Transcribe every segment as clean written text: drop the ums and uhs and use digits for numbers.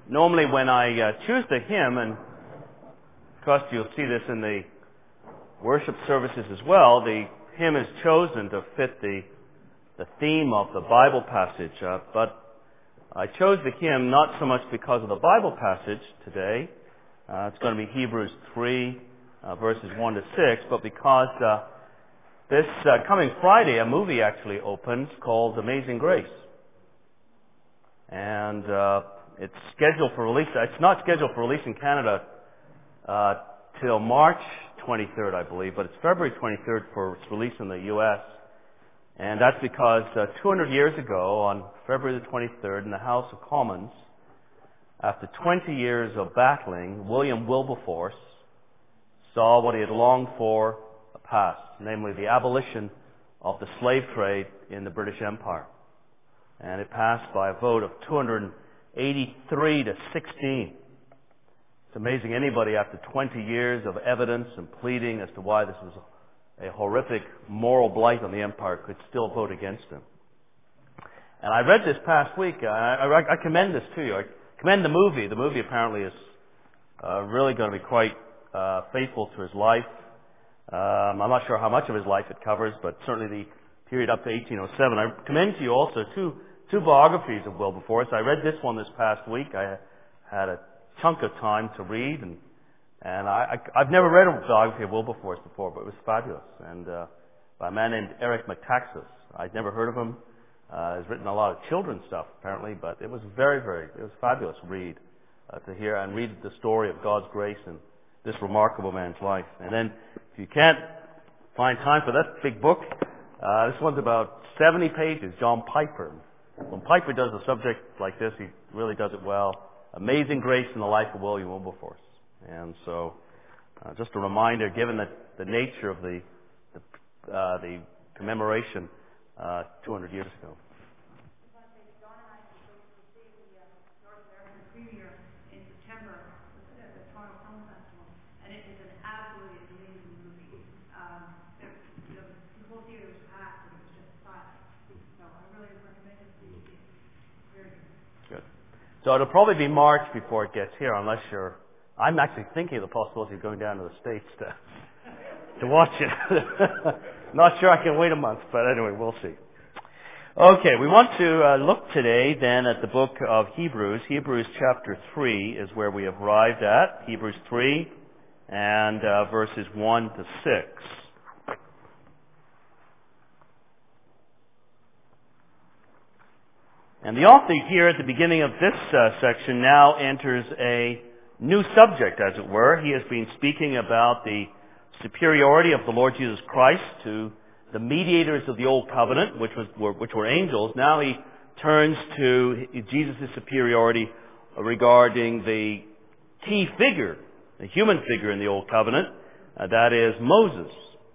Normally when I choose the hymn, and of course you'll see this in the worship services as well, the hymn is chosen to fit the theme of the Bible passage. But I chose the hymn not so much because of the Bible passage today. It's going to be Hebrews 3, verses 1 to 6, but because this coming Friday a movie actually opens called Amazing Grace. And it's scheduled for release. It's not scheduled for release in Canada till March 23rd, I believe, but it's February 23rd for its release in the U.S. And that's because 200 years ago, on February the 23rd, in the House of Commons, after 20 years of battling, William Wilberforce saw what he had longed for pass, namely the abolition of the slave trade in the British Empire. And it passed by a vote of 283 to 16. It's amazing anybody after 20 years of evidence and pleading as to why this was a horrific moral blight on the empire could still vote against him. And I read this past week. I commend this to you. I commend the movie. The movie apparently is really going to be quite faithful to his life. I'm not sure how much of his life it covers, but certainly the period up to 1807. I commend to you also two biographies of Wilberforce. I read this one this past week. I had a chunk of time to read, and I've never read a biography of Wilberforce before, but it was fabulous. And by a man named Eric Metaxas. I'd never heard of him. He's written a lot of children's stuff apparently, but it was it was a fabulous read to hear and read the story of God's grace in this remarkable man's life. And then, if you can't find time for that big book, this one's about 70 pages. John Piper. When Piper does a subject like this, he really does it well. Amazing Grace in the Life of William Wilberforce. And so, just a reminder, given that the nature of the commemoration 200 years ago. John and I were supposed to see the North American premiere in September at the Toronto Film Festival, and it is an absolutely amazing movie. The whole theater was packed, and it was just silent. So I really recommend it to you. It's very good. Good. So it'll probably be March before it gets here, unless you're... I'm actually thinking of the possibility of going down to the States to watch it. Not sure I can wait a month, but anyway, we'll see. Okay, we want to look today then at the book of Hebrews. Hebrews chapter 3 is where we have arrived at. Hebrews 3 and verses 1 to 6. And the author here at the beginning of this section now enters a new subject, as it were. He has been speaking about the superiority of the Lord Jesus Christ to the mediators of the Old Covenant, which were angels. Now he turns to Jesus' superiority regarding the key figure, the human figure in the Old Covenant, that is Moses.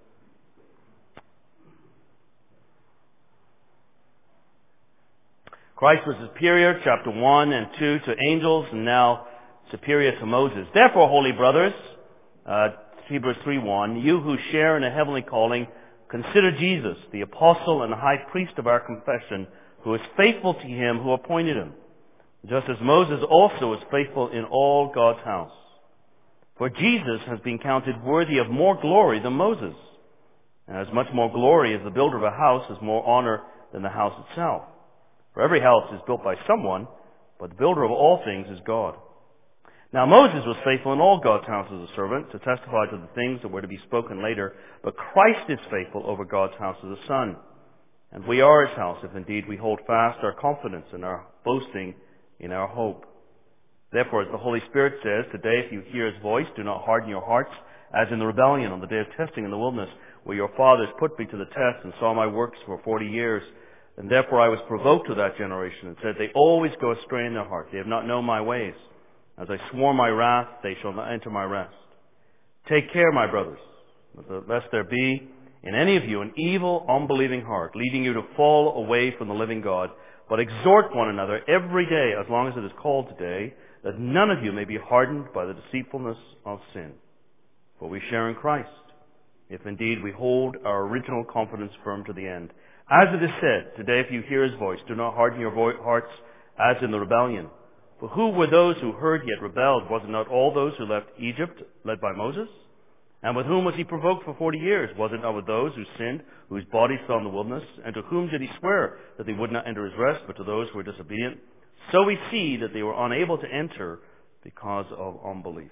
Christ was superior, chapter 1 and 2, to angels, and now superior to Moses. Therefore, holy brothers, Hebrews 3:1, you who share in a heavenly calling, consider Jesus, the apostle and high priest of our confession, who is faithful to him who appointed him, just as Moses also was faithful in all God's house. For Jesus has been counted worthy of more glory than Moses. And as much more glory as the builder of a house has more honor than the house itself. For every house is built by someone, but the builder of all things is God. Now Moses was faithful in all God's house as a servant to testify to the things that were to be spoken later, but Christ is faithful over God's house as a son. And we are his house if indeed we hold fast our confidence and our boasting in our hope. Therefore, as the Holy Spirit says, today if you hear his voice, do not harden your hearts as in the rebellion on the day of testing in the wilderness, where your fathers put me to the test and saw my works for 40 years. And therefore I was provoked with that generation and said, they always go astray in their heart. They have not known my ways. As I swore my wrath, they shall not enter my rest. Take care, my brothers, lest there be in any of you an evil, unbelieving heart, leading you to fall away from the living God. But exhort one another every day, as long as it is called today, that none of you may be hardened by the deceitfulness of sin. For we share in Christ, if indeed we hold our original confidence firm to the end. As it is said, today if you hear his voice, do not harden your hearts as in the rebellion. For who were those who heard yet rebelled? Was it not all those who left Egypt, led by Moses? And with whom was he provoked for 40 years? Was it not with those who sinned, whose bodies fell in the wilderness? And to whom did he swear that they would not enter his rest, but to those who were disobedient? So we see that they were unable to enter because of unbelief.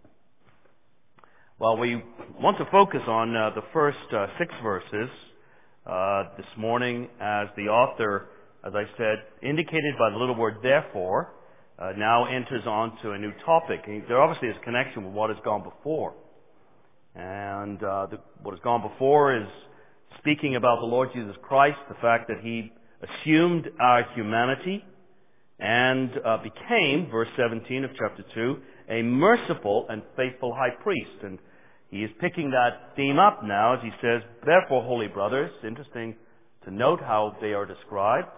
Well, we want to focus on the first 6 verses this morning, as the author, as I said, indicated by the little word therefore, now enters on to a new topic. And there obviously is a connection with what has gone before. And what has gone before is speaking about the Lord Jesus Christ, the fact that he assumed our humanity and became, verse 17 of chapter 2, a merciful and faithful high priest. And he is picking that theme up now as he says, therefore, holy brothers. It's interesting to note how they are described.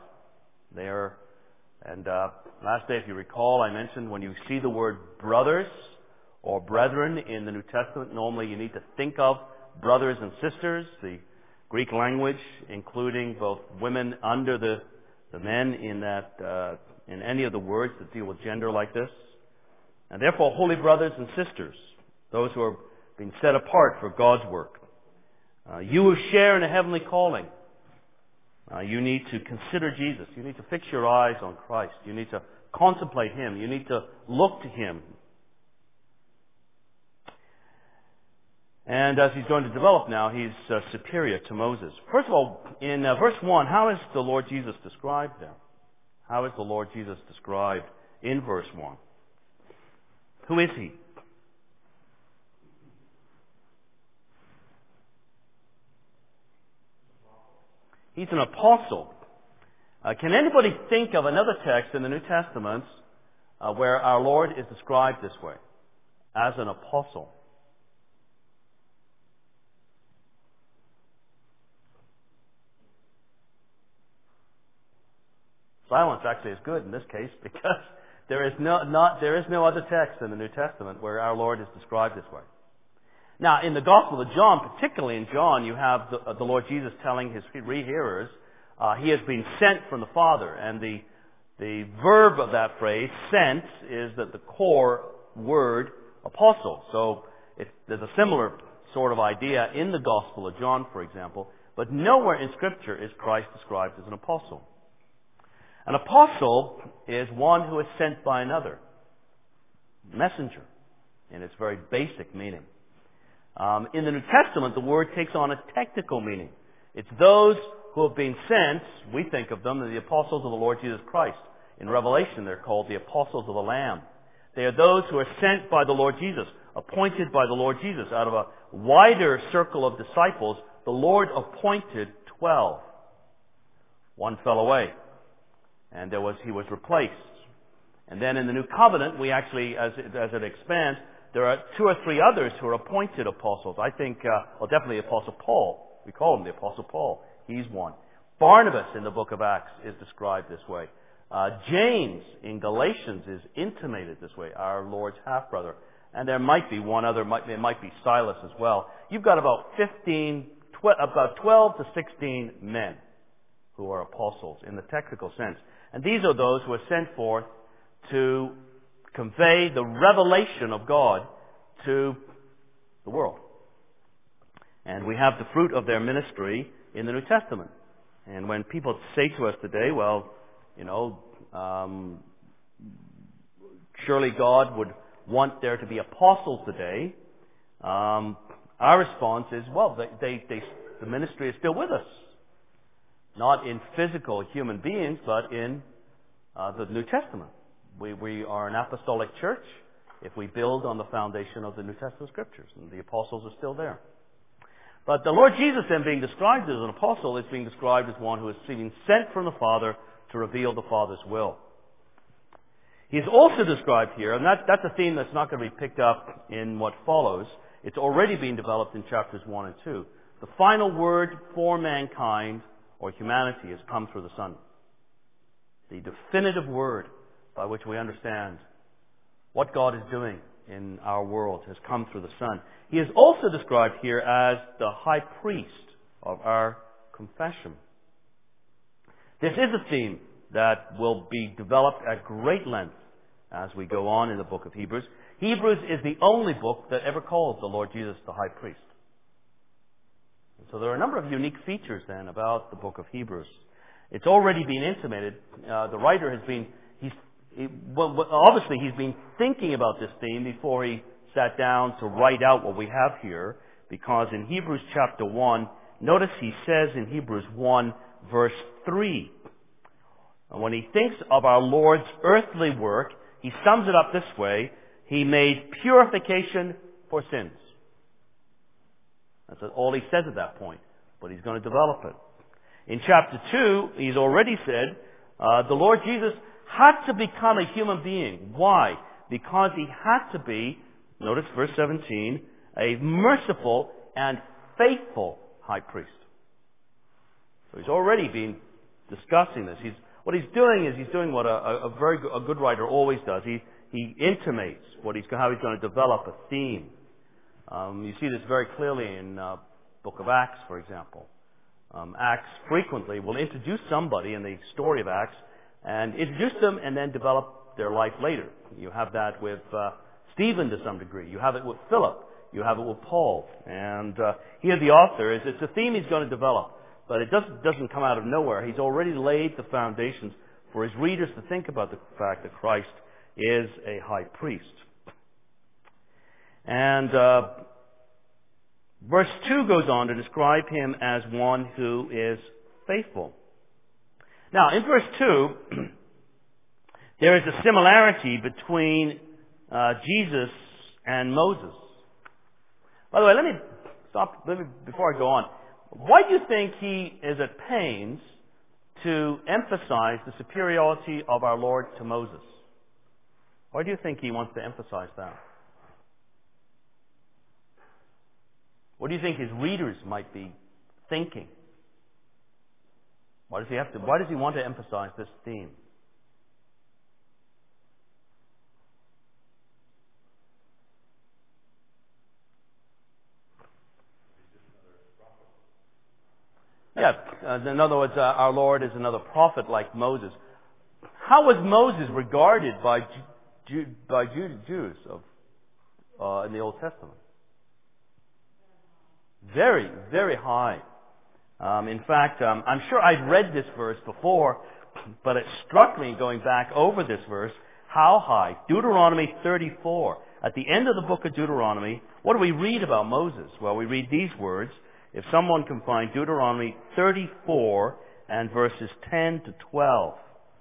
Last day, if you recall, I mentioned when you see the word brothers or brethren in the New Testament, normally you need to think of brothers and sisters, the Greek language, including both women under the men in any of the words that deal with gender like this. And therefore, holy brothers and sisters, those who are being set apart for God's work. You who share in a heavenly calling, you need to consider Jesus. You need to fix your eyes on Christ. You need to contemplate him. You need to look to him. And as he's going to develop now, he's superior to Moses. First of all, in verse 1, how is the Lord Jesus described there? How is the Lord Jesus described in verse 1? Who is he? He's an apostle. Can anybody think of another text in the New Testament where our Lord is described this way, as an apostle? Silence actually is good in this case, because there is no other text in the New Testament where our Lord is described this way. Now, in the Gospel of John, particularly in John, you have the Lord Jesus telling his hearers he has been sent from the Father, and the verb of that phrase, sent, is that the core word apostle. So there's a similar sort of idea in the Gospel of John, for example, but nowhere in Scripture is Christ described as an apostle. An apostle is one who is sent by another. Messenger, in its very basic meaning. In the New Testament, the word takes on a technical meaning. It's those who have been sent, we think of them as the apostles of the Lord Jesus Christ. In Revelation, they're called the apostles of the Lamb. They are those who are sent by the Lord Jesus, appointed by the Lord Jesus. Out of a wider circle of disciples, the Lord appointed 12. One fell away, and he was replaced. And then in the New Covenant, we actually, as it expands, there are 2 or 3 others who are appointed apostles. I think, definitely Apostle Paul. We call him the Apostle Paul. He's one. Barnabas in the book of Acts is described this way. James in Galatians is intimated this way, our Lord's half-brother. And there might be one other, there might be Silas as well. You've got about 12 to 16 men who are apostles in the technical sense. And these are those who are sent forth to convey the revelation of God to the world. And we have the fruit of their ministry in the New Testament. And when people say to us today, well, surely God would want there to be apostles today, our response is, well, the ministry is still with us. Not in physical human beings, but in the New Testament. We are an apostolic church if we build on the foundation of the New Testament Scriptures, and the apostles are still there. But the Lord Jesus then being described as an apostle is being described as one who is being sent from the Father to reveal the Father's will. He is also described here, and that's a theme that's not going to be picked up in what follows. It's already being developed in chapters 1 and 2. The final word for mankind or humanity has come through the Son. The definitive word by which we understand what God is doing in our world has come through the Son. He is also described here as the high priest of our confession. This is a theme that will be developed at great length as we go on in the book of Hebrews. Hebrews is the only book that ever calls the Lord Jesus the high priest. So there are a number of unique features then about the book of Hebrews. It's already been intimated. The writer has been, obviously he's been thinking about this theme before he sat down to write out what we have here, because in Hebrews chapter 1, notice he says in Hebrews 1 verse 3, when he thinks of our Lord's earthly work, he sums it up this way: he made purification for sins. That's all he says at that point, but he's going to develop it. In chapter 2, he's already said the Lord Jesus had to become a human being. Why? Because he had to be, notice verse 17, a merciful and faithful high priest. So he's already been discussing this. What he's doing is he's doing what a good writer always does. He intimates how he's going to develop a theme. You see this very clearly in book of Acts, for example. Acts frequently will introduce somebody in the story of Acts and introduce them and then develop their life later. You have that with Stephen to some degree. You have it with Philip. You have it with Paul. And here the author it's a theme he's going to develop. But it doesn't come out of nowhere. He's already laid the foundations for his readers to think about the fact that Christ is a high priest. And verse 2 goes on to describe him as one who is faithful. Now, in verse 2, there is a similarity between Jesus and Moses. By the way, let me stop before I go on. Why do you think he is at pains to emphasize the superiority of our Lord to Moses? Why do you think he wants to emphasize that? What do you think his readers might be thinking? Why does he want to emphasize this theme? Yeah, in other words, our Lord is another prophet like Moses. How was Moses regarded by Jews in the Old Testament? Very, very high. In fact, I'm sure I'd read this verse before, but it struck me going back over this verse, how high. Deuteronomy 34. At the end of the book of Deuteronomy, what do we read about Moses? Well, we read these words. If someone can find Deuteronomy 34 and verses 10 to 12.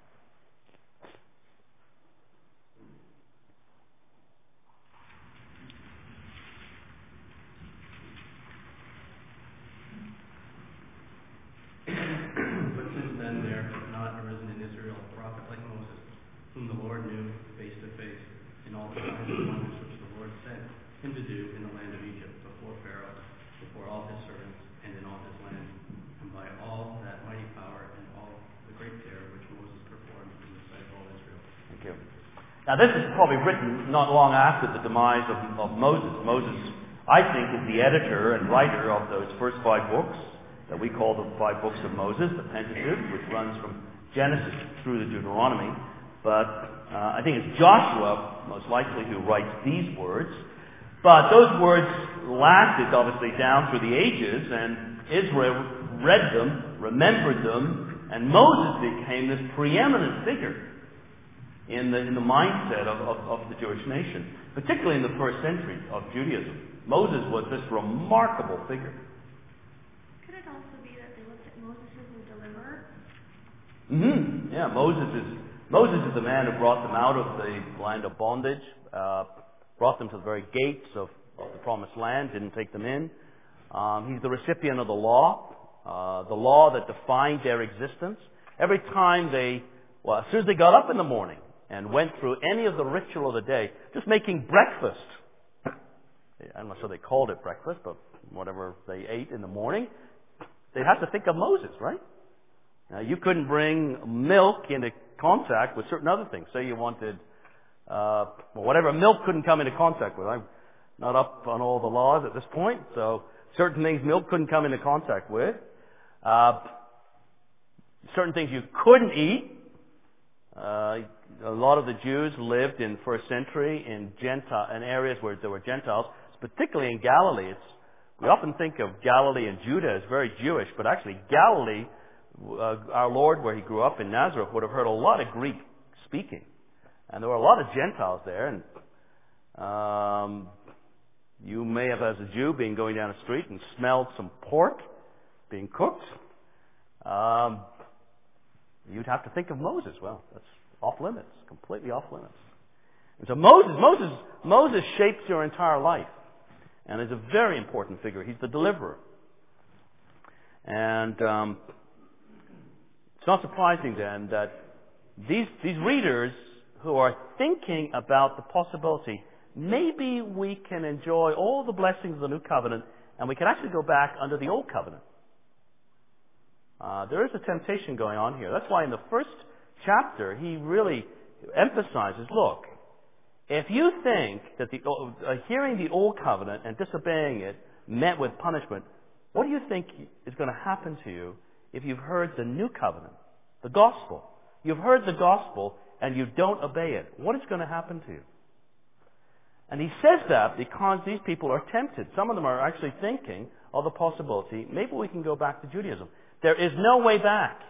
Now this is probably written not long after the demise of Moses. Moses, I think, is the editor and writer of those first 5 books that we call the 5 books of Moses, the Pentateuch, which runs from Genesis through to Deuteronomy. But I think it's Joshua, most likely, who writes these words. But those words lasted, obviously, down through the ages, and Israel read them, remembered them, and Moses became this preeminent figure in the mindset of the Jewish nation, particularly in the first century of Judaism. Moses was this remarkable figure. Could it also be that they looked at Moses as a deliverer? Mm-hmm. Yeah, Moses is the man who brought them out of the land of bondage, brought them to the very gates of the promised land, didn't take them in. He's the recipient of the law that defined their existence. Every time as soon as they got up in the morning, and went through any of the ritual of the day, just making breakfast. I'm not sure they called it breakfast, but whatever they ate in the morning, they'd have to think of Moses, right? Now, you couldn't bring milk into contact with certain other things. Say you wanted, whatever milk couldn't come into contact with. I'm not up on all the laws at this point, so certain things milk couldn't come into contact with. Certain things you couldn't eat. a lot of the Jews lived in first century in areas where there were Gentiles, particularly in Galilee. We often think of Galilee and Judah as very Jewish, but actually Galilee, our Lord, where he grew up in Nazareth, would have heard a lot of Greek speaking. And there were a lot of Gentiles there, and you may have, as a Jew, been going down the street and smelled some pork being cooked. You'd have to think of Moses. Well, that's off limits, completely off limits. And so Moses shapes your entire life, and is a very important figure. He's the deliverer. And it's not surprising then that these readers who are thinking about the possibility, maybe we can enjoy all the blessings of the new covenant, and we can actually go back under the old covenant. There is a temptation going on here. That's why in the first chapter he really emphasizes, look, if you think that hearing the old covenant and disobeying it met with punishment, what do you think is going to happen to you if you've heard the new covenant, the gospel? You've heard the gospel and you don't obey it. What is going to happen to you? And he says that because these people are tempted. Some of them are actually thinking of the possibility, maybe we can go back to Judaism. There is no way back.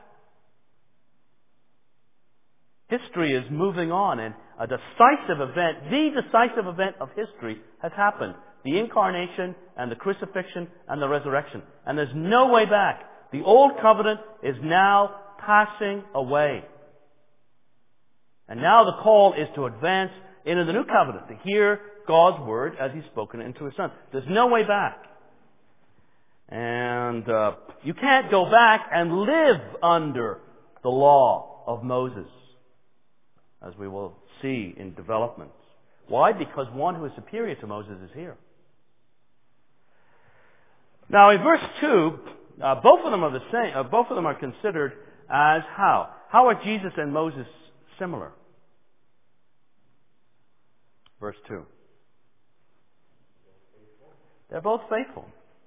History is moving on, and a decisive event, the decisive event of history has happened. The incarnation and the crucifixion and the resurrection. And there's no way back. The old covenant is now passing away. And now the call is to advance into the new covenant, to hear God's word as he's spoken into his Son. There's no way back. And you can't go back and live under the law of Moses, as we will see in developments. Why? Because one who is superior to Moses is here. Now in verse 2, both of them are the same. Both of them are considered as how? How are Jesus and Moses similar? Verse 2. They're both faithful.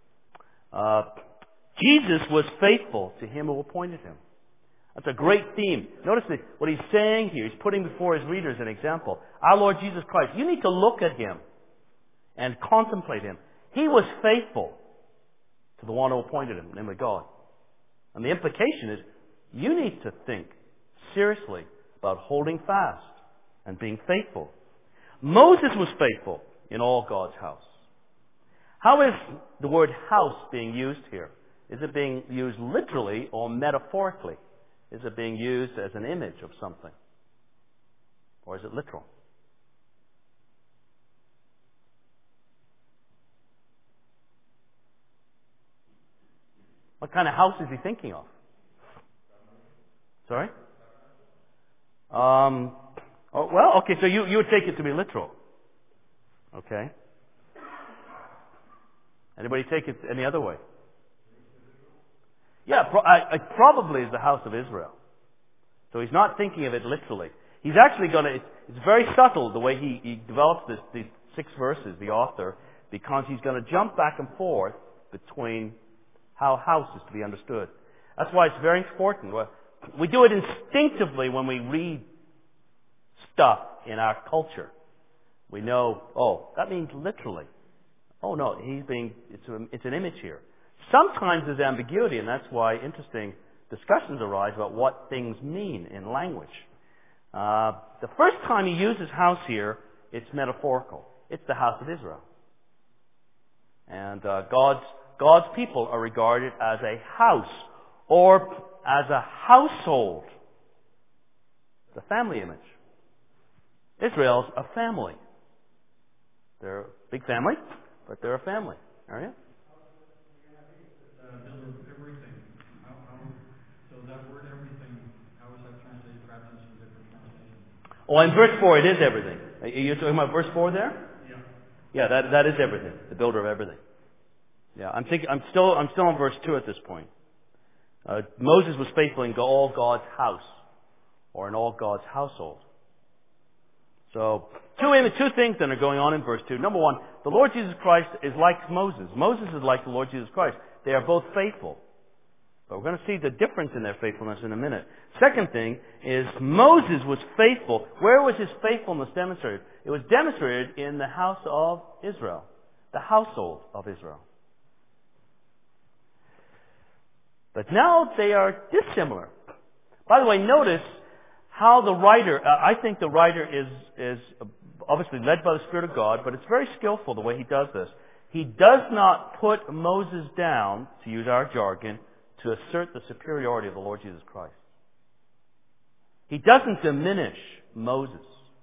Jesus was faithful to him who appointed him. That's a great theme. Notice that what he's saying here, he's putting before his readers an example. Our Lord Jesus Christ, you need to look at him and contemplate him. He was faithful to the one who appointed him, namely God. And the implication is, you need to think seriously about holding fast and being faithful. Moses was faithful in all God's house. How is the word house being used here? Is it being used literally or metaphorically? Is it being used as an image of something? Or is it literal? What kind of house is he thinking of? Sorry? Okay, so you would take it to be literal. Okay. Anybody take it any other way? Yeah, it probably is the house of Israel. So he's not thinking of it literally. He's actually it's very subtle the way he develops these 6 verses, the author, because he's going to jump back and forth between how house is to be understood. That's why it's very important. We do it instinctively when we read stuff in our culture. We know, that means literally. Oh no, it's an image here. Sometimes there's ambiguity, and that's why interesting discussions arise about what things mean in language. The first time he uses house here, it's metaphorical. It's the house of Israel. And God's people are regarded as a house, or as a household. The family image. Israel's a family. They're a big family, but they're a family. Are you? Everything. So that word everything, how is that translated perhaps in some different translations? Oh, in verse 4 it is everything. Are you talking about verse 4 there? Yeah. Yeah, that is everything. The builder of everything. Yeah, I'm still on verse 2 at this point. Moses was faithful in all God's house, or in all God's household. So, two things that are going on in verse 2. Number one, the Lord Jesus Christ is like Moses. Moses is like the Lord Jesus Christ. They are both faithful. But we're going to see the difference in their faithfulness in a minute. Second thing is Moses was faithful. Where was his faithfulness demonstrated? It was demonstrated in the house of Israel, the household of Israel. But now they are dissimilar. By the way, notice how the writer, I think the writer is obviously led by the Spirit of God, but it's very skillful the way he does this. He does not put Moses down, to use our jargon, to assert the superiority of the Lord Jesus Christ. He doesn't diminish Moses.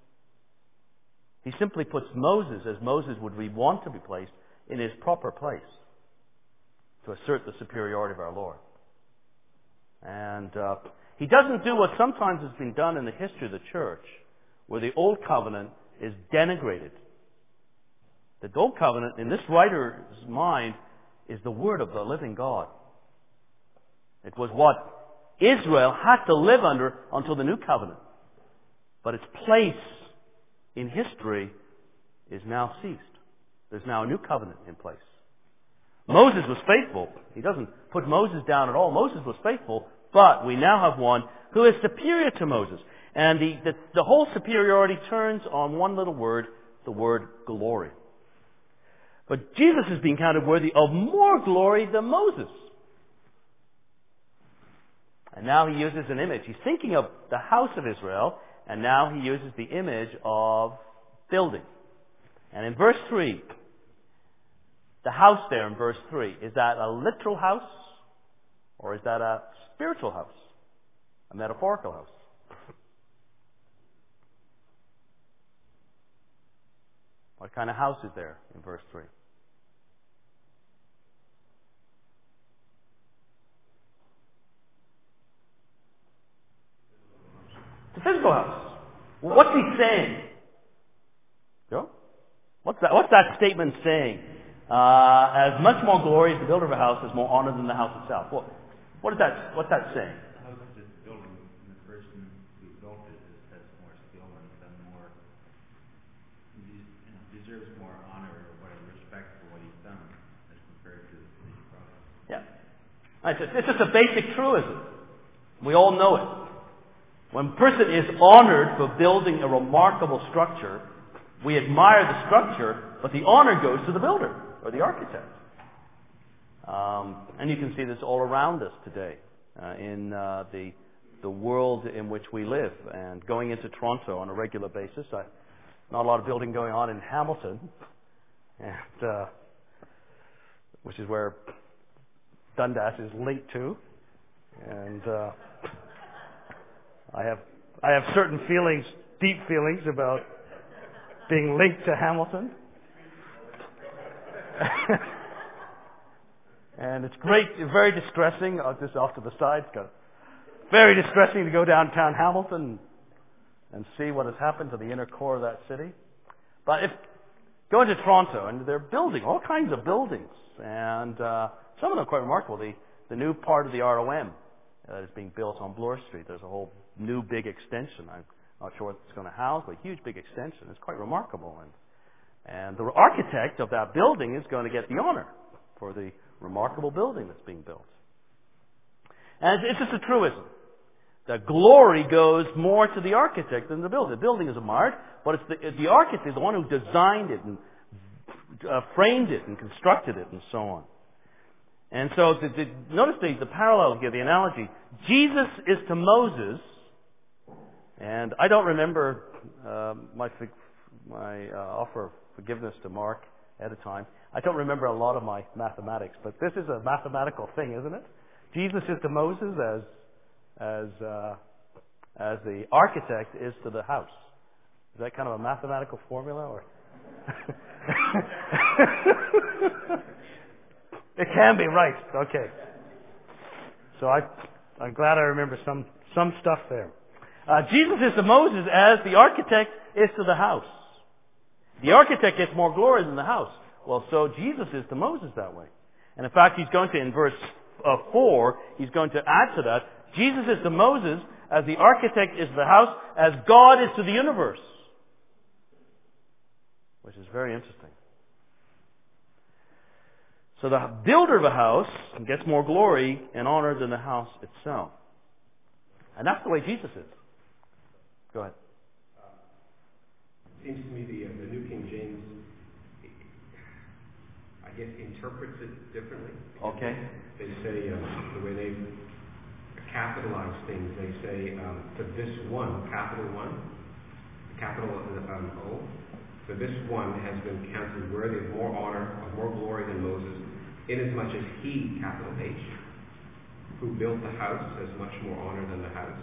He simply puts Moses, as Moses would want to be placed, in his proper place to assert the superiority of our Lord. And he doesn't do what sometimes has been done in the history of the church, where the Old Covenant is denigrated. The Old Covenant, in this writer's mind, is the Word of the living God. It was what Israel had to live under until the New Covenant. But its place in history is now ceased. There's now a new covenant in place. Moses was faithful. He doesn't put Moses down at all. Moses was faithful, but we now have one who is superior to Moses. And the whole superiority turns on one little word, the word glory. But Jesus is being counted worthy of more glory than Moses. And now he uses an image. He's thinking of the house of Israel, and now he uses the image of building. And in verse 3, the house there in verse 3, is that a literal house, or is that a spiritual house? A metaphorical house? What kind of house is there in verse 3? It's a physical house. What's he saying? Joe? What's that statement saying? As much more glory as the builder of a house is more honor than the house itself. What's that saying? The house is just building, and the person who built it has more skill and done more, deserves more honor or whatever, respect for what he's done as compared to the finished product. Yeah. It's just a basic truism. We all know it. When a person is honored for building a remarkable structure, we admire the structure, but the honor goes to the builder or the architect. And you can see this all around us today in the world in which we live. And going into Toronto on a regular basis, not a lot of building going on in Hamilton, and which is where Dundas is linked to, and I have certain feelings, deep feelings about being linked to Hamilton. And it's great, very distressing, just off to the side, very distressing to go downtown Hamilton and see what has happened to the inner core of that city. But go into Toronto, and they're building all kinds of buildings, and some of them are quite remarkable. The new part of the ROM that is being built on Bloor Street, there's a whole new big extension. I'm not sure what it's going to house, but a huge big extension. It's quite remarkable. And the architect of that building is going to get the honor for the remarkable building that's being built. And it's just a truism. The glory goes more to the architect than the builder. The building is admired, but it's the architect, the one who designed it and framed it and constructed it and so on. And so notice the parallel here, the analogy. Jesus is to Moses, and I don't remember my offer of forgiveness to Mark at a time. I don't remember a lot of my mathematics, but this is a mathematical thing, isn't it? Jesus is to Moses as the architect is to the house. Is that kind of a mathematical formula, or? It can be, right? Okay. So I'm glad I remember some stuff there. Jesus is to Moses as the architect is to the house. The architect gets more glory than the house. Well, so Jesus is to Moses that way. And in fact, he's going to, in verse 4, he's going to add to that, Jesus is to Moses as the architect is to the house, as God is to the universe. Which is very interesting. So the builder of a house gets more glory and honor than the house itself. And that's the way Jesus is. Go ahead. Seems to me the New King James, I guess, interprets it differently. Okay. They say, the way they capitalize things, they say, for this one, capital one, capital O, for this one has been counted worthy of more honor, of more glory than Moses, inasmuch as he, capital H, who built the house, has much more honor than the house.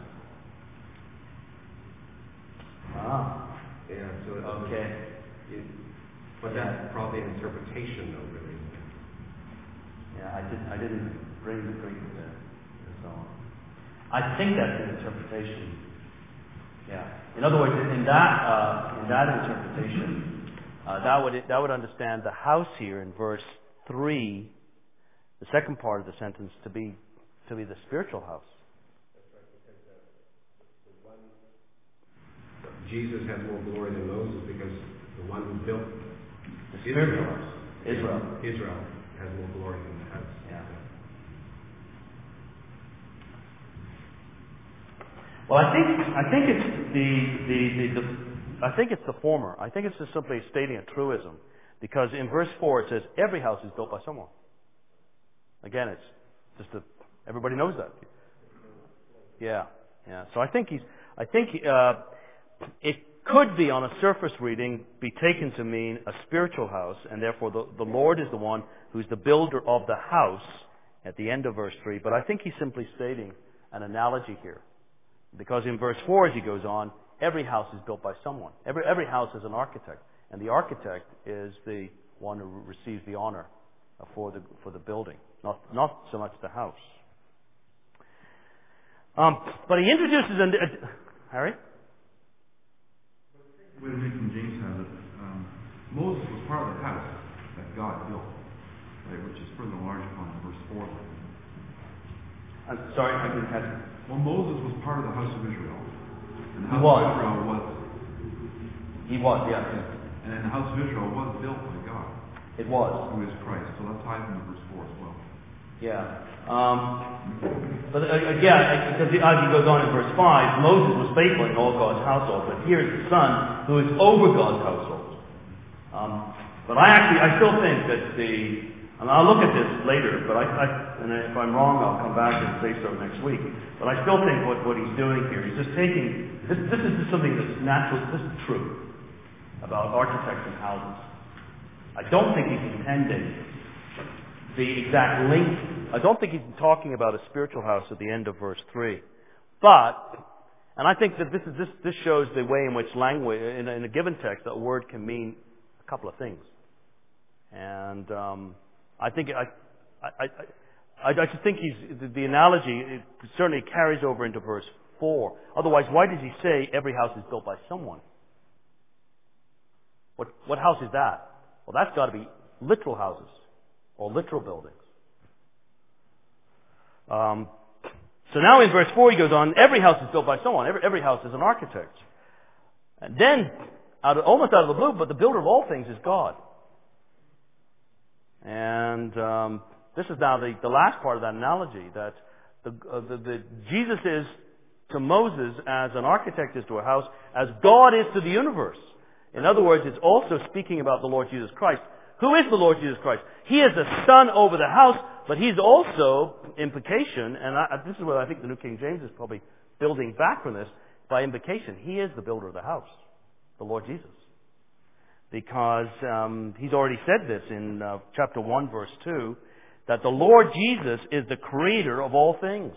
Ah. Yeah, so Okay. But that's probably an interpretation, though, really. Yeah, I didn't bring the Greek there and so on. I think that's an interpretation. Yeah. In other words, in that interpretation, that would understand the house here in verse 3, the second part of the sentence, to be the spiritual house. That's right, because the one Jesus has more glory than Moses, because the one who built The spiritual house. Israel has more glory than the house. Yeah. Well, I think it's the former. I think it's just simply stating a truism, because in verse 4 it says every house is built by someone. Again, it's just everybody knows that. Yeah. So I think it could be, on a surface reading, be taken to mean a spiritual house, and therefore the Lord is the one who's the builder of the house at the end of verse 3. But I think he's simply stating an analogy here. Because in verse 4, as he goes on, every house is built by someone. Every house is an architect. And the architect is the one who receives the honor for the building, not so much the house. But he introduces... Harry? The way the New King James has it, Moses was part of the house that God built, right, which is further enlarged upon in verse 4. I'm sorry, I didn't catch it. Well, Moses was part of the house of Israel. And the He house was. of Israel was. He was, yes. And then the house of Israel was built by God. It was. Who is Christ. So that ties into verse 4 as well. Yeah. But again, because as he goes on in verse 5, Moses was faithful in all God's household, but here's the son who is over God's household. But I still think that and I'll look at this later, but and if I'm wrong, I'll come back and say so next week. But I still think what he's doing here, he's just taking, this is just something that's natural, this is true about architects and houses. I don't think he's intending the exact link. I don't think he's talking about a spiritual house at the end of verse 3. And I think that this shows the way in which language, in a given text, a word can mean a couple of things. And I think just think the analogy it certainly carries over into verse 4. Otherwise, why does he say every house is built by someone? What house is that? Well, that's got to be literal houses or literal buildings. So now in verse 4 he goes on, every house is built by someone. Every house is an architect. And then, almost out of the blue, but the builder of all things is God. And this is now the last part of that analogy, that Jesus is to Moses as an architect is to a house, as God is to the universe. In other words, it's also speaking about the Lord Jesus Christ. Who is the Lord Jesus Christ? He is the son over the house, but he's also, implication, and this is what I think the New King James is probably building back from this, by implication, he is the builder of the house, the Lord Jesus. Because he's already said this in chapter 1, verse 2, that the Lord Jesus is the creator of all things.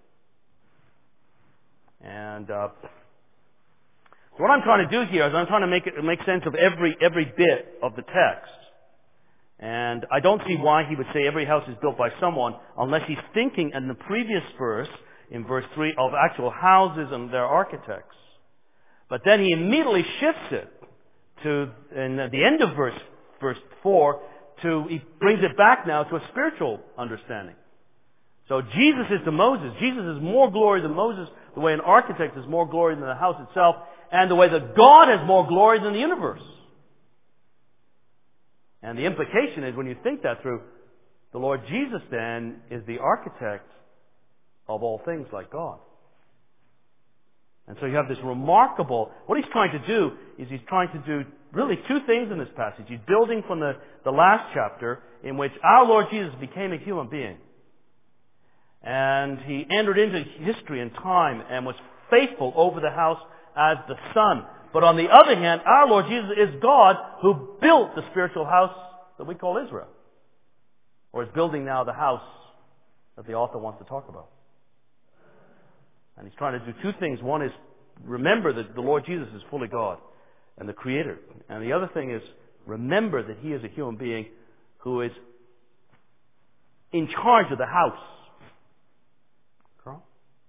And so what I'm trying to do here is I'm trying to make sense of every bit of the text. And I don't see why he would say every house is built by someone unless he's thinking in the previous verse, in verse 3, of actual houses and their architects. But then he immediately shifts it to, in the end of verse 4, he brings it back now to a spiritual understanding. So Jesus is to Moses. Jesus is more glory than Moses, the way an architect is more glory than the house itself, and the way that God has more glory than the universe. And the implication is, when you think that through, the Lord Jesus then is the architect of all things like God. And so you have this remarkable, what he's trying to do is he's trying to do really two things in this passage. He's building from the last chapter in which our Lord Jesus became a human being. And he entered into history and time and was faithful over the house as the Son. But on the other hand, our Lord Jesus is God who built the spiritual house that we call Israel. Or is building now the house that the author wants to talk about. And he's trying to do two things. One is remember that the Lord Jesus is fully God and the Creator. And the other thing is remember that he is a human being who is in charge of the house. Carl?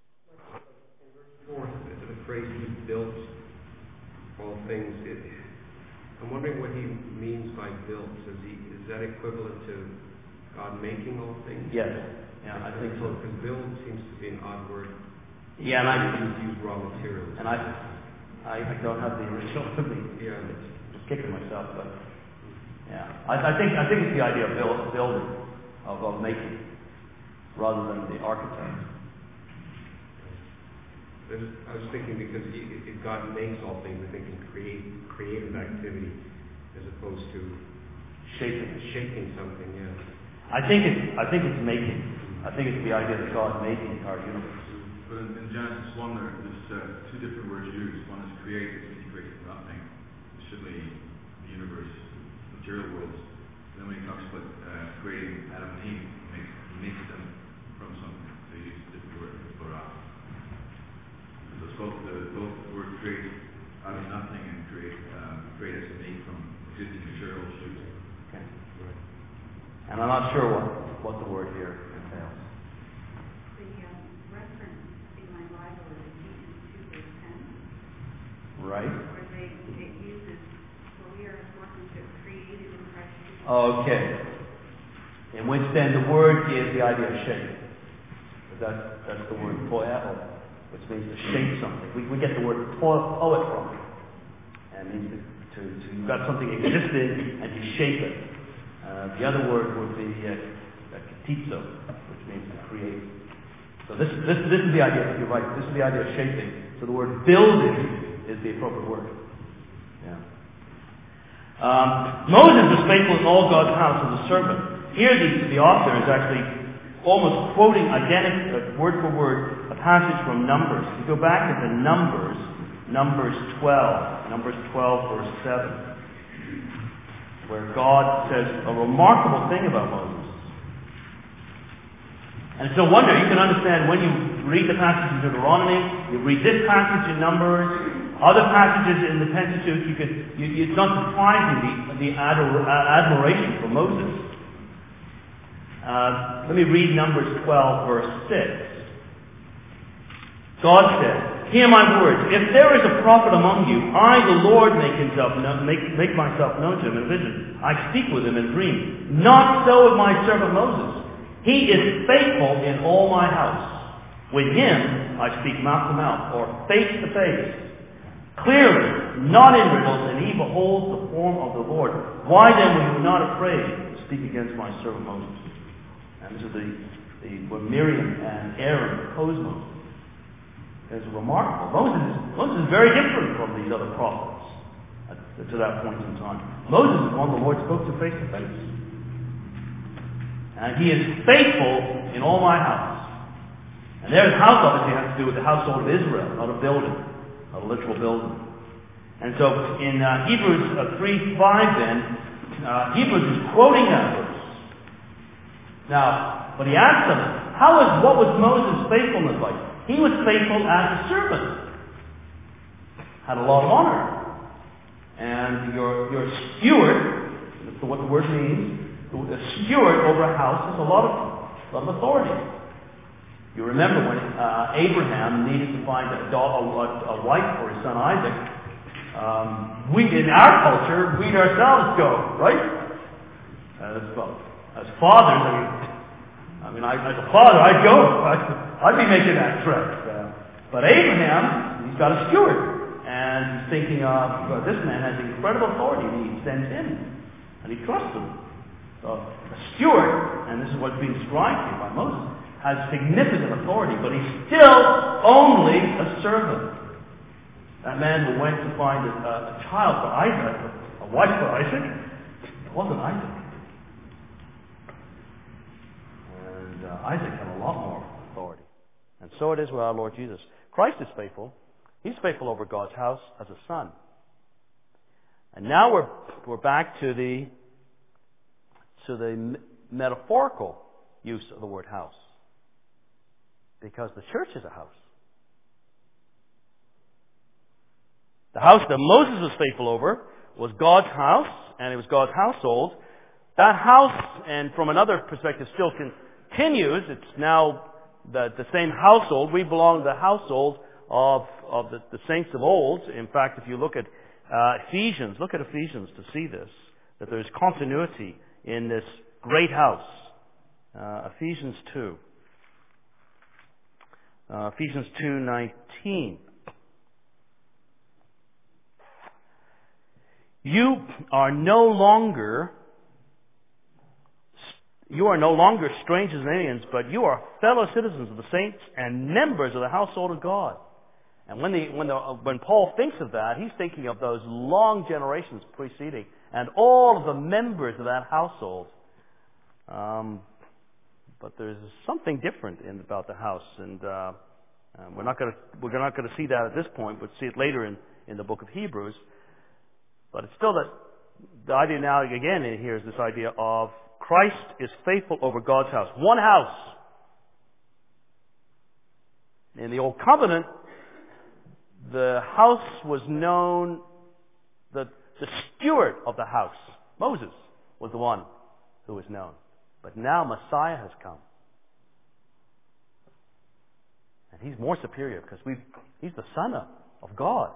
The phrase he built all things. I'm wondering what he means by built. Is that equivalent to God making all things? Yes. Yeah, I think so. Because build seems to be an odd word. Yeah, and I use raw materials. And I don't have the original with me. Yeah. Just kicking myself, but yeah, I think it's the idea of building, of making, rather than the architect. I was thinking because if God makes all things, I think in creative activity as opposed to shaping something. Yeah. I think it's making. I think it's the idea that God making our universe. But in Genesis 1, there's two different words used. One is create, which means he created from nothing. Certainly the universe, material worlds. And then when he talks about creating Adam and Eve, he makes them from something. So he uses a different word, bara. So it's both the word create out of nothing and create as a make from existing material shoots. Okay. Right. And I'm not sure what the word here entails. Right. Where it uses, for we are his workmanship created in Christ Jesus. Okay. In which then the word is the idea of shape. That's the word poeo, which means to shape something. We get the word poet from it. And it means to you've got something existing and you shape it. The other word would be katizo, which means to create. So this is the idea, you're right, this is the idea of shaping. So the word building is the appropriate word. Yeah. Moses was faithful in all God's house as a servant. Here the author is actually almost quoting word for word a passage from Numbers. You go back into Numbers 12 verse 7, where God says a remarkable thing about Moses. And it's no wonder you can understand when you read the passage in Deuteronomy, you read this passage in Numbers, other passages in the Pentateuch, it's not surprising the admiration for Moses. Let me read Numbers 12, verse 6. God said, "Hear my words. If there is a prophet among you, I, the Lord, make myself known to him in a vision. I speak with him in a dream. Not so with my servant Moses. He is faithful in all my house. With him I speak mouth to mouth, or face to face, clearly, not in riddles, and he beholds the form of the Lord. Why then were you not afraid to speak against my servant Moses?" And this is where Miriam and Aaron opposed Moses. It's remarkable. Moses is very different from these other prophets to that point in time. Moses is one the Lord spoke to face to face. And he is faithful in all my house. And there's house obviously has to do with the household of Israel, not a building, not a literal building. And so in Hebrews 3:5 then, Hebrews is quoting that verse. Now, but he asks them, what was Moses' faithfulness like? He was faithful as a servant. Had a lot of honor. And your steward, that's what the word means, a steward over a house is a lot of authority. You remember when Abraham needed to find a wife for his son Isaac. In our culture, we'd ourselves go, right? As fathers, as a father, I'd go. I'd be making that trek. But Abraham, he's got a steward. And he's thinking, this man has incredible authority. And he sends him. And he trusts him. A steward, and this is what's being described here by Moses, has significant authority, but he's still only a servant. That man who went to find a child for Isaac, a wife for Isaac, it wasn't Isaac. And Isaac had a lot more authority. And so it is with our Lord Jesus. Christ is faithful. He's faithful over God's house as a son. And now we're back to the metaphorical use of the word house. Because the church is a house. The house that Moses was faithful over was God's house, and it was God's household. That house, and from another perspective, still continues. It's now the same household. We belong to the household of the saints of old. In fact, if you look at Ephesians, look at Ephesians to see this, that there's continuity in this great house. Ephesians 2. Ephesians 2:19. You are no longer strangers and aliens, but you are fellow citizens of the saints and members of the household of God. And when Paul thinks of that, he's thinking of those long generations preceding and all of the members of that household. But there's something different about the house, and we're not going to see that at this point. We'll see it later in the book of Hebrews. But it's still that the idea now again in here is this idea of Christ is faithful over God's house. One house. In the Old Covenant, the house was known, the steward of the house, Moses, was the one who was known. But now Messiah has come. And he's more superior because he's the Son of God.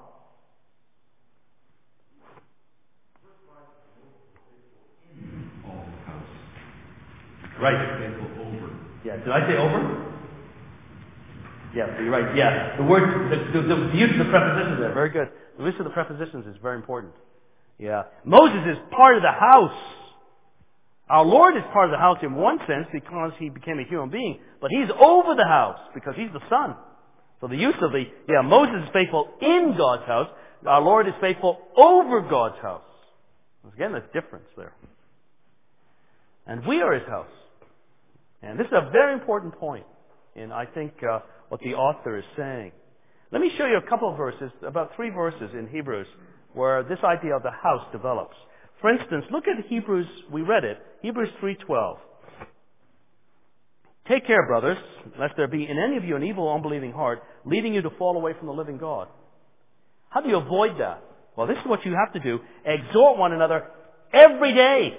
Right. Over. Yeah. Did I say over? Yeah, so you're right. Yeah. The word, the use of the prepositions there, very good. The use of the prepositions is very important. Yeah. Moses is part of the house. Our Lord is part of the house in one sense because he became a human being, but he's over the house because he's the Son. So the use of Moses is faithful in God's house. Our Lord is faithful over God's house. Again, there's difference there. And we are his house. And this is a very important point in, I think, what the author is saying. Let me show you a couple of verses, about 3 verses in Hebrews, where this idea of the house develops. For instance, look at Hebrews, we read it, Hebrews 3:12. Take care, brothers, lest there be in any of you an evil, unbelieving heart, leading you to fall away from the living God. How do you avoid that? Well, this is what you have to do. Exhort one another every day.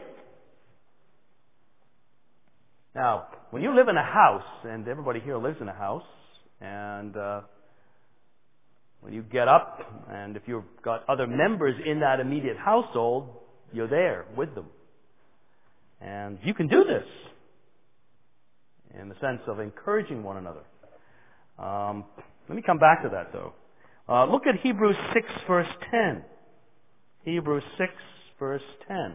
Now, when you live in a house, and everybody here lives in a house, and when you get up, and if you've got other members in that immediate household, you're there with them. And you can do this in the sense of encouraging one another. Let me come back to that, though. Look at Hebrews 6, verse 10. Hebrews 6, verse 10.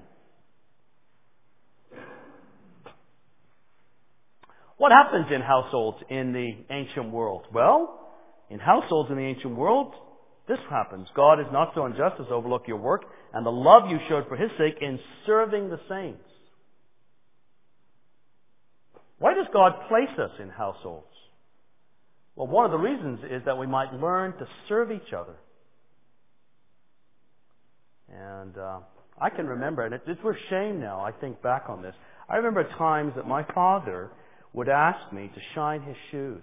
What happens in households in the ancient world? Well, in households in the ancient world, this happens. God is not so unjust as to overlook your work and the love you showed for his sake in serving the saints. Why does God place us in households? Well, one of the reasons is that we might learn to serve each other. And I can remember, and it's with shame now, I think back on this. I remember times that my father would ask me to shine his shoes.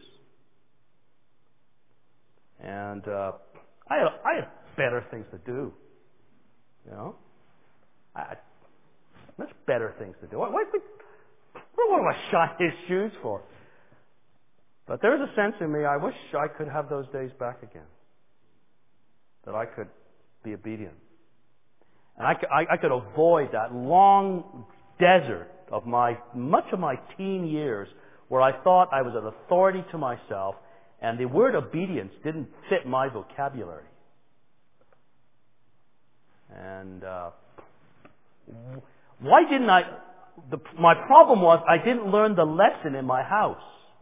And I had better things to do. You know? Much better things to do. What do I shine his shoes for? But there's a sense in me, I wish I could have those days back again. That I could be obedient. And I could avoid that long desert of much of my teen years where I thought I was an authority to myself and the word obedience didn't fit my vocabulary. And why didn't I my problem was I didn't learn the lesson in my house.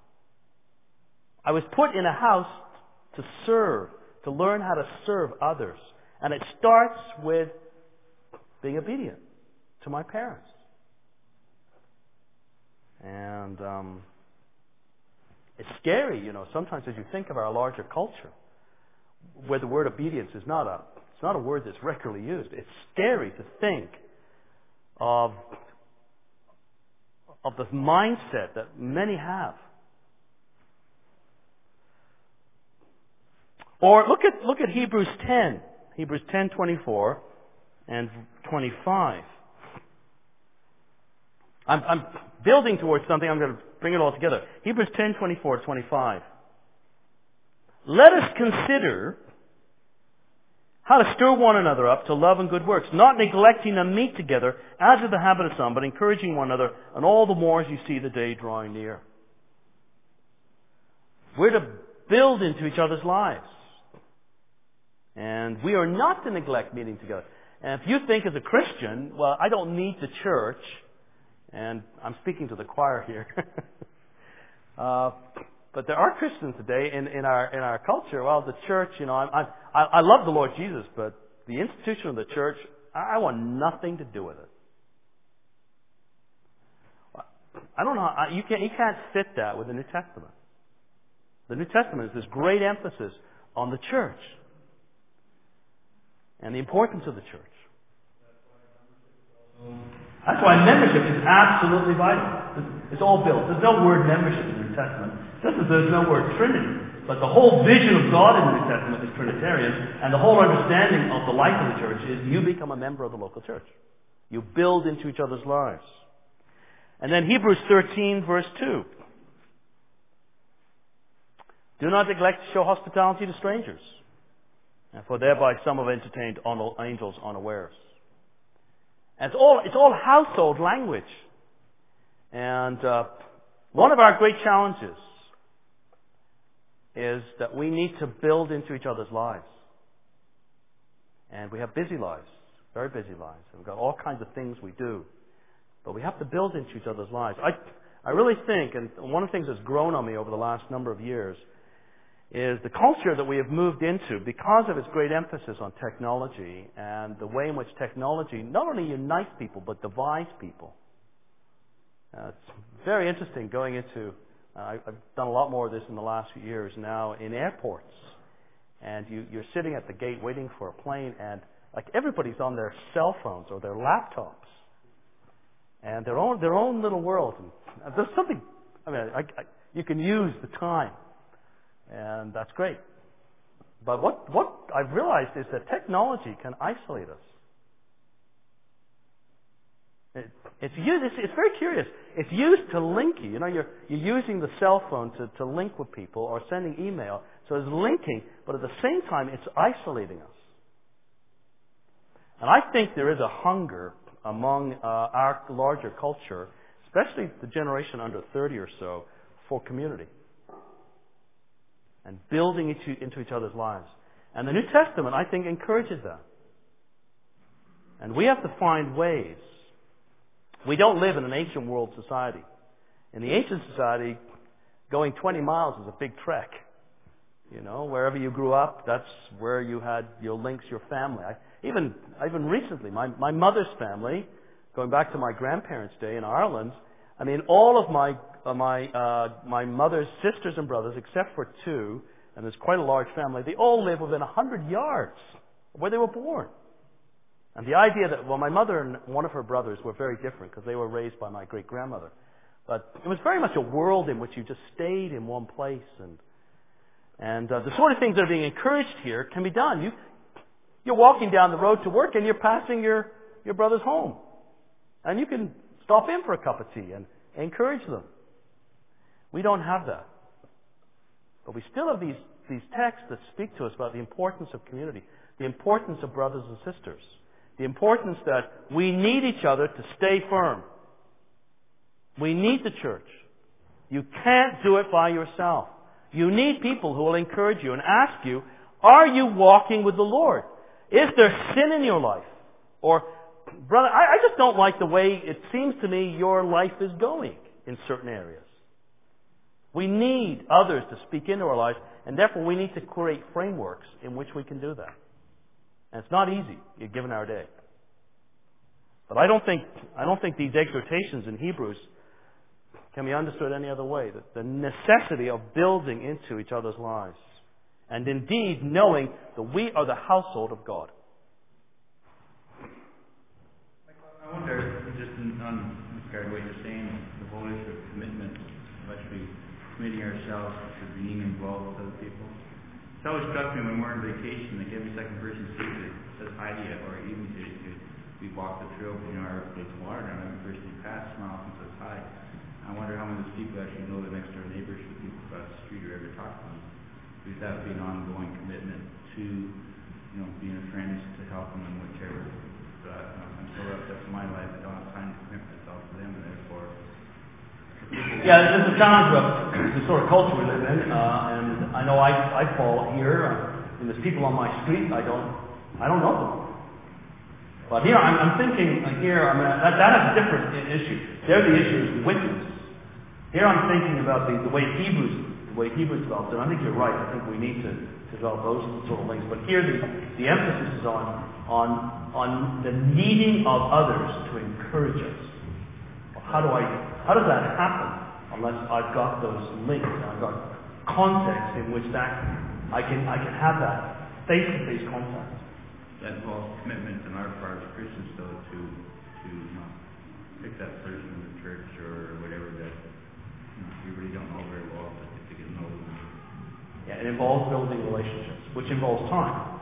I was put in a house to serve, to learn how to serve others. And it starts with being obedient to my parents. And it's scary, sometimes as you think of our larger culture, where the word obedience is not a word that's regularly used. It's scary to think of the mindset that many have. Or look at Hebrews 10. Hebrews 10:24 and 25. I'm building towards something. I'm going to bring it all together. Hebrews 10:24, 25. Let us consider how to stir one another up to love and good works, not neglecting to meet together, as is the habit of some, but encouraging one another, and all the more as you see the day drawing near. We're to build into each other's lives. And we are not to neglect meeting together. And if you think as a Christian, well, I don't need the church, and I'm speaking to the choir here, but there are Christians today in our culture. Well, the church, I love the Lord Jesus, but the institution of the church, I want nothing to do with it. I don't know. You can't fit that with the New Testament. The New Testament is this great emphasis on the church and the importance of the church. That's why membership is absolutely vital. It's all built. There's no word membership in the New Testament. Just as there's no word Trinity. But the whole vision of God in the New Testament is Trinitarian. And the whole understanding of the life of the church is you become a member of the local church. You build into each other's lives. And then Hebrews 13 verse 2. Do not neglect to show hospitality to strangers, for thereby some have entertained angels unawares. And it's all household language. And one of our great challenges is that we need to build into each other's lives. And we have busy lives, very busy lives. And we've got all kinds of things we do. But we have to build into each other's lives. I really think, and one of the things that's grown on me over the last number of years, is the culture that we have moved into, because of its great emphasis on technology and the way in which technology not only unites people but divides people. It's very interesting going into, I've done a lot more of this in the last few years now in airports. And you're sitting at the gate waiting for a plane, and like everybody's on their cell phones or their laptops. And their own little world. And there's something, you can use the time. And that's great. But what I've realized is that technology can isolate us. It's very curious. It's used to link you. You're using the cell phone to link with people or sending email. So it's linking, but at the same time, it's isolating us. And I think there is a hunger among our larger culture, especially the generation under 30 or so, for community. And building into each other's lives. And the New Testament, I think, encourages that. And we have to find ways. We don't live in an ancient world society. In the ancient society, going 20 miles is a big trek. Wherever you grew up, that's where you had your links, your family. Even recently, my mother's family, going back to my grandparents' day in Ireland, all of my mother's sisters and brothers, except for two, and there's quite a large family, they all live within 100 yards of where they were born. And the idea that, my mother and one of her brothers were very different because they were raised by my great-grandmother. But it was very much a world in which you just stayed in one place. And the sort of things that are being encouraged here can be done. You're walking down the road to work and you're passing your brother's home. And you can stop in for a cup of tea and encourage them. We don't have that. But we still have these texts that speak to us about the importance of community, the importance of brothers and sisters, the importance that we need each other to stay firm. We need the church. You can't do it by yourself. You need people who will encourage you and ask you, are you walking with the Lord? Is there sin in your life? Or brother, I just don't like the way it seems to me your life is going in certain areas. We need others to speak into our lives, and therefore we need to create frameworks in which we can do that. And it's not easy, given our day. But I don't think these exhortations in Hebrews can be understood any other way. The necessity of building into each other's lives. And indeed knowing that we are the household of God. I wonder, just on regard to what you're saying, the whole issue of commitment, of actually committing ourselves to being involved with other people. It's always struck me when we're on vacation, like every second person says hi to you, or even if we walk the trail, our place of water, and every person you pass smiles and says hi. I wonder how many of those people actually know the next door neighbors, the people across the street, or ever talk to them. Because that would be an ongoing commitment to, being friends, to help them in whichever. But I'm so wrapped up in my life, I don't have time to commit myself to them, and therefore. Yeah, there's a challenge of the sort of culture we live in, and I know I fall here, and there's people on my street I don't know them. But here I'm thinking that has a different issue. There the issue is witness. Here I'm thinking about the way Hebrews developed, and I think you're right. I think we need to develop those sort of links. But here the emphasis is on the needing of others to encourage us. How does that happen unless I've got those links and I've got context in which that I can have that face-to-face contact. That involves commitment on our part as Christians, though, to pick that person in the church or whatever that we really don't know very well, but to get to know them. Yeah, it involves building relationships, which involves time.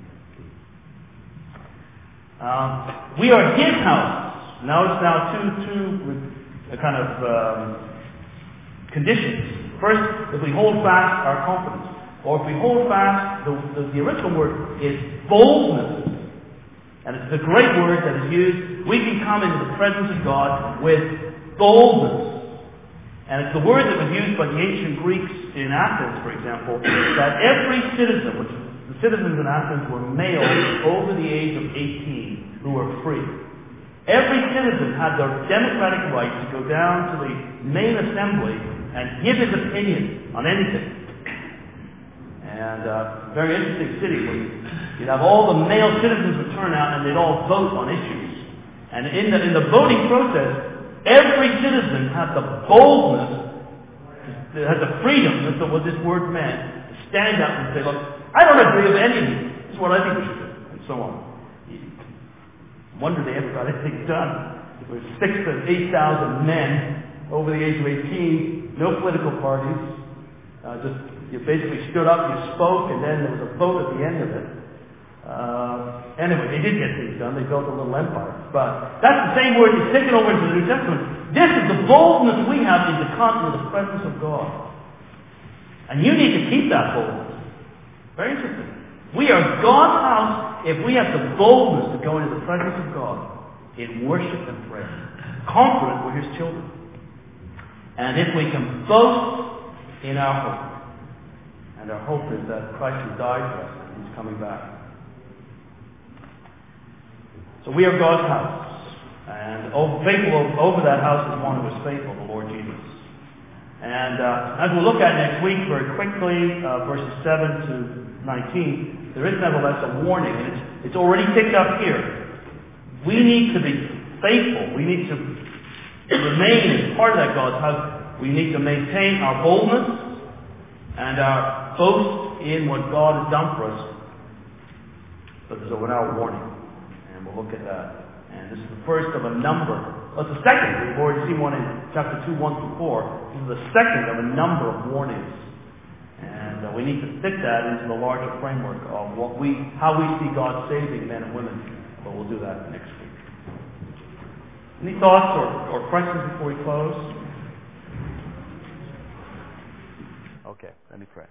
We are His house. Notice now two kind of conditions. First, if we hold fast our confidence. Or if we hold fast, the original word is boldness. And it's the great word that is used. We can come into the presence of God with boldness. And it's the word that was used by the ancient Greeks in Athens, for example, that every citizen, which the citizens in Athens were males over the age of 18 who were free. Every citizen had the democratic right to go down to the main assembly and give his opinion on anything. And very interesting city where you'd have all the male citizens would turn out and they'd all vote on issues. And in the voting process, every citizen had the boldness, had the freedom, that's what this word meant, to stand up and say, look, I don't agree with any of these. This is what I think we should do, and so on. Wonder they ever got anything done. There were 6,000 to 8,000 men over the age of 18, no political parties, you basically stood up, you spoke, and then there was a vote at the end of it. Anyway, they did get things done. They built a little empire. But that's the same word you take it over into the New Testament. This is the boldness we have in the presence of God. And you need to keep that boldness. Very interesting. We are God's house if we have the boldness to go into the presence of God in worship and prayer. Confident we're His children. And if we can boast in our hope. And our hope is that Christ has died for us and He's coming back. So we are God's house. And faithful over that house is one who is faithful, the Lord Jesus. And as we'll look at next week very quickly, verses 7 to 19, there is nevertheless a warning, and it's already picked up here. We need to be faithful. We need to remain as part of that God's house. We need to maintain our boldness and our boast in what God has done for us. But there's a warning, and we'll look at that. And this is the first of a number. Well, it's the second. We've already seen one in chapter 2, 1 through 4. This is the second of a number of warnings. And we need to fit that into the larger framework of how we see God saving men and women. But we'll do that next week. Any thoughts or questions before we close? Okay, let me pray.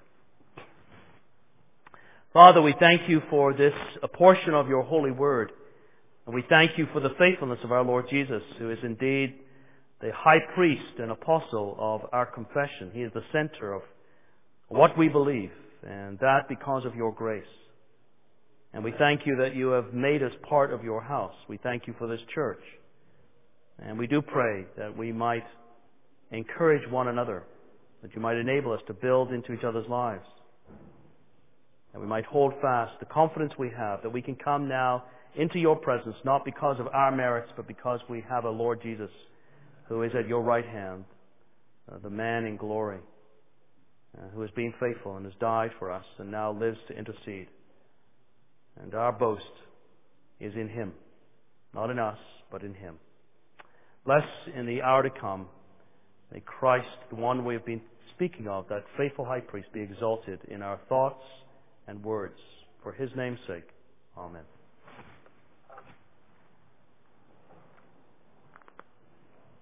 Father, we thank you for this a portion of your holy word. And we thank you for the faithfulness of our Lord Jesus, who is indeed the high priest and apostle of our confession. He is the center of what we believe, and that because of your grace. And we thank you that you have made us part of your house. We thank you for this church. And we do pray that we might encourage one another, that you might enable us to build into each other's lives, that we might hold fast the confidence we have that we can come now into your presence, not because of our merits, but because we have a Lord Jesus who is at your right hand, the man in glory, who has been faithful and has died for us and now lives to intercede. And our boast is in him, not in us, but in him. Bless in the hour to come, may Christ, the one we have been speaking of, that faithful high priest, be exalted in our thoughts and words. For his name's sake, amen.